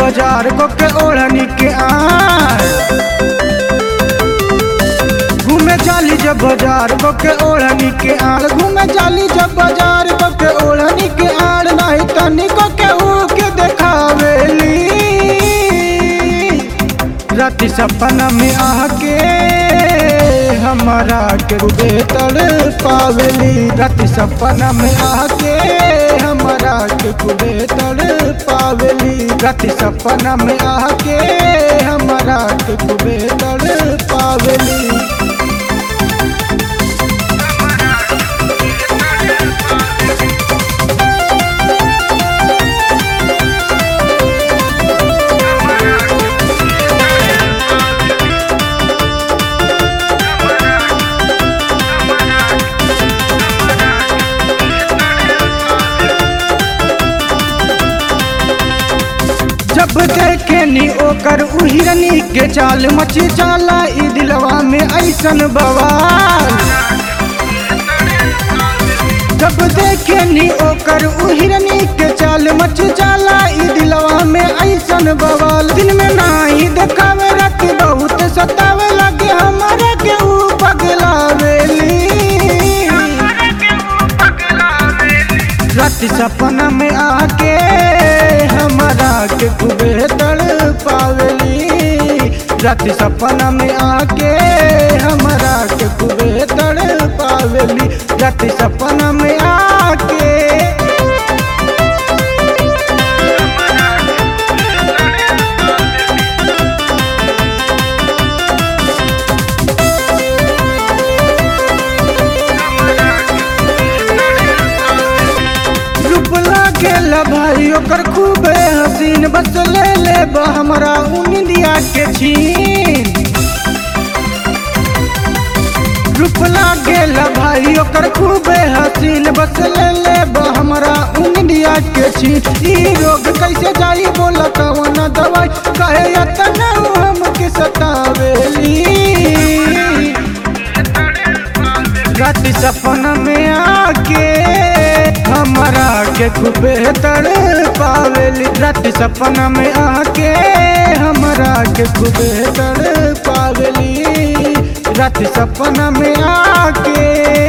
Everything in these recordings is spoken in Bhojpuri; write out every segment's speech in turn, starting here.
बाजार को के ओढ़नी के आड़ घूमे जाली जब बाजार को के ओढ़नी के आड़ घूमे जाली जब बाजार को के ओढ़नी के आड़ नहीं तनिको के के देखावेली राति सपना में आके हमारा के बेहतर पावेली राति सपना में आके हमारा के बेहतर पावेली राति सपना में आके हमारा के बेहतर पावेली। जब देखे नी ओकर उहिरनी के चाल मची जाला ई दिलवा में ऐसन बवाल जब देखे नी ओकर उहिरनी के चाल मची जाला ई दिलवा में ऐसन बवाल दिन में नाही देखावे रात बहुत सतावे लगे हमारे के ऊ पगलावेली रात सपना में आके हमारा के बेहतर पावेली राति सपना में आके हमारा के बेहतर पावेली राति सपना में आके। गेला भाई ओकर खूबे हसीन बस ले ले हमरा उनिया के छीन रूपला गेला भाई ओकर खूबे हसीन बस ले ले हमरा उनिया के छीन ई रोग कैसे जाई बोला कौन दवाई कहे इतना हमके सतावेली राति सपना में आके हमारा के बेहतर पावेली राति सपना में आके हमारा के बेहतर पावेली राति सपना में आके।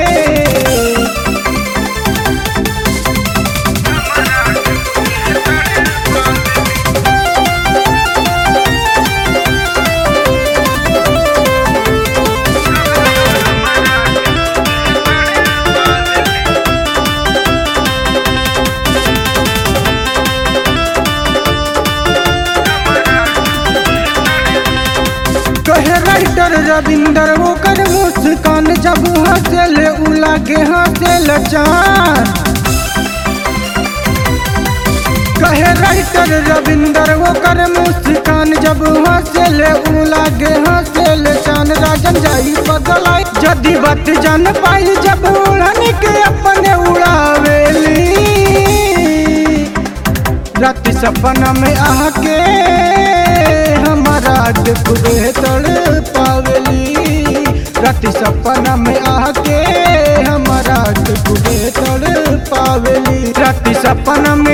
कहे राइटर रविंदर ओकर मुस्कान जब हंसल उला के हंसल चान कहे राइटर रविंदर ओकर मुस्कान जब हंसल उला के हंसल चान राजन जाई बदलाई जदी बात जान पाई जब उड़न के अपने उड़ावेली राति सपना में आके हमारा के बेहतर पावेली राति सपना में आके हमारा के बेहतर पावेली राति सपना में